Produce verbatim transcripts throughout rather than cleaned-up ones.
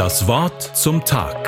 Das Wort zum Tag.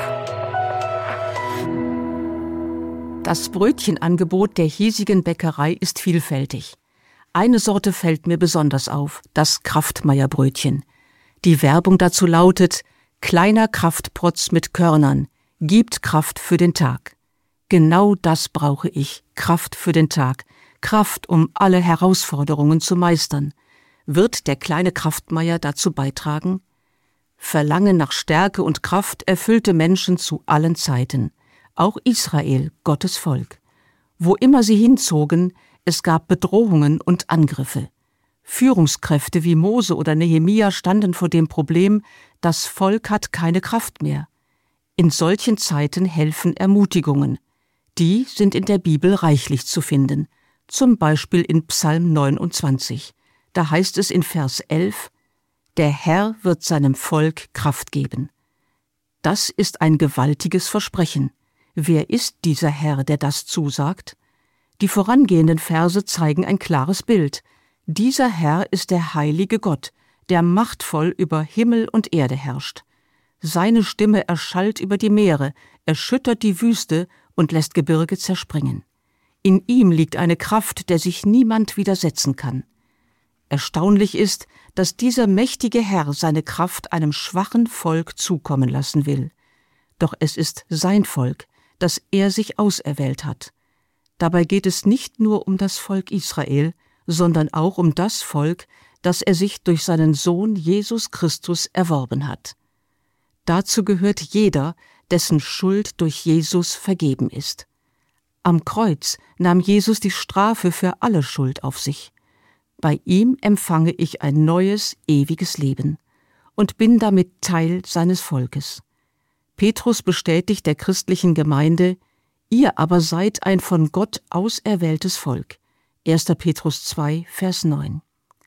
Das Brötchenangebot der hiesigen Bäckerei ist vielfältig. Eine Sorte fällt mir besonders auf, das Kraftmeyer-Brötchen. Die Werbung dazu lautet: kleiner Kraftprotz mit Körnern, gibt Kraft für den Tag. Genau das brauche ich, Kraft für den Tag, Kraft, um alle Herausforderungen zu meistern. Wird der kleine Kraftmeyer dazu beitragen? Verlangen nach Stärke und Kraft erfüllte Menschen zu allen Zeiten. Auch Israel, Gottes Volk. Wo immer sie hinzogen, es gab Bedrohungen und Angriffe. Führungskräfte wie Mose oder Nehemia standen vor dem Problem, das Volk hat keine Kraft mehr. In solchen Zeiten helfen Ermutigungen. Die sind in der Bibel reichlich zu finden, zum Beispiel in Psalm neunundzwanzig. Da heißt es in Vers elf: Der Herr wird seinem Volk Kraft geben. Das ist ein gewaltiges Versprechen. Wer ist dieser Herr, der das zusagt? Die vorangehenden Verse zeigen ein klares Bild. Dieser Herr ist der heilige Gott, der machtvoll über Himmel und Erde herrscht. Seine Stimme erschallt über die Meere, erschüttert die Wüste und lässt Gebirge zerspringen. In ihm liegt eine Kraft, der sich niemand widersetzen kann. Erstaunlich ist, dass dieser mächtige Herr seine Kraft einem schwachen Volk zukommen lassen will. Doch es ist sein Volk, das er sich auserwählt hat. Dabei geht es nicht nur um das Volk Israel, sondern auch um das Volk, das er sich durch seinen Sohn Jesus Christus erworben hat. Dazu gehört jeder, dessen Schuld durch Jesus vergeben ist. Am Kreuz nahm Jesus die Strafe für alle Schuld auf sich. Bei ihm empfange ich ein neues, ewiges Leben und bin damit Teil seines Volkes. Petrus bestätigt der christlichen Gemeinde: Ihr aber seid ein von Gott auserwähltes Volk. erster Petrus zwei, Vers neun.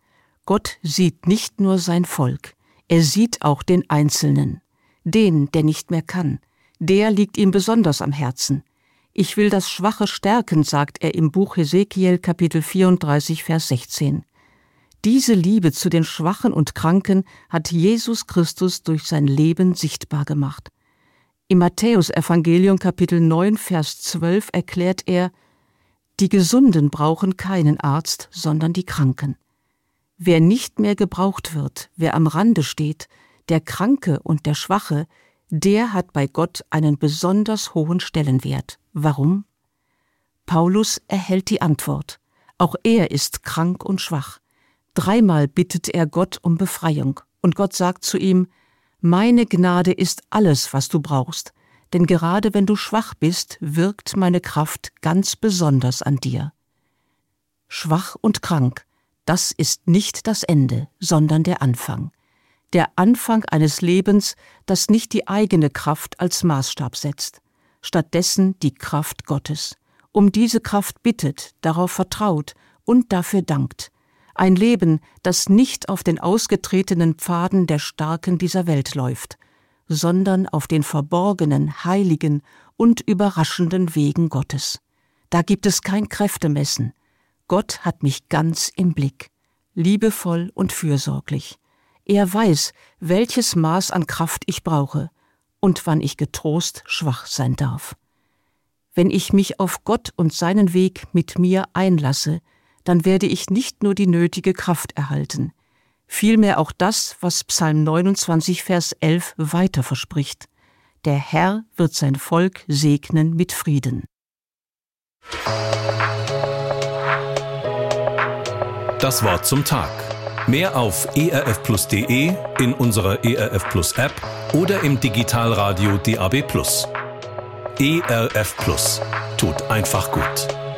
Gott sieht nicht nur sein Volk, er sieht auch den Einzelnen, den, der nicht mehr kann. Der liegt ihm besonders am Herzen. Ich will das Schwache stärken, sagt er im Buch Hesekiel, Kapitel vierunddreißig, Vers sechzehn. Diese Liebe zu den Schwachen und Kranken hat Jesus Christus durch sein Leben sichtbar gemacht. Im Matthäus-Evangelium, Kapitel neun, Vers zwölf erklärt er: Die Gesunden brauchen keinen Arzt, sondern die Kranken. Wer nicht mehr gebraucht wird, wer am Rande steht, der Kranke und der Schwache, der hat bei Gott einen besonders hohen Stellenwert. Warum? Paulus erhält die Antwort. Auch er ist krank und schwach. Dreimal bittet er Gott um Befreiung, und Gott sagt zu ihm: Meine Gnade ist alles, was du brauchst, denn gerade wenn du schwach bist, wirkt meine Kraft ganz besonders an dir. Schwach und krank, das ist nicht das Ende, sondern der Anfang. Der Anfang eines Lebens, das nicht die eigene Kraft als Maßstab setzt, stattdessen die Kraft Gottes. Um diese Kraft bittet, darauf vertraut und dafür dankt. Ein Leben, das nicht auf den ausgetretenen Pfaden der Starken dieser Welt läuft, sondern auf den verborgenen, heiligen und überraschenden Wegen Gottes. Da gibt es kein Kräftemessen. Gott hat mich ganz im Blick, liebevoll und fürsorglich. Er weiß, welches Maß an Kraft ich brauche und wann ich getrost schwach sein darf. Wenn ich mich auf Gott und seinen Weg mit mir einlasse, dann werde ich nicht nur die nötige Kraft erhalten, vielmehr auch das, was Psalm neunundzwanzig, Vers elf weiter verspricht: Der Herr wird sein Volk segnen mit Frieden. Das Wort zum Tag. Mehr auf e r f plus punkt d e, in unserer E R F Plus App oder im Digitalradio D A B plus. E R F Plus. Tut einfach gut.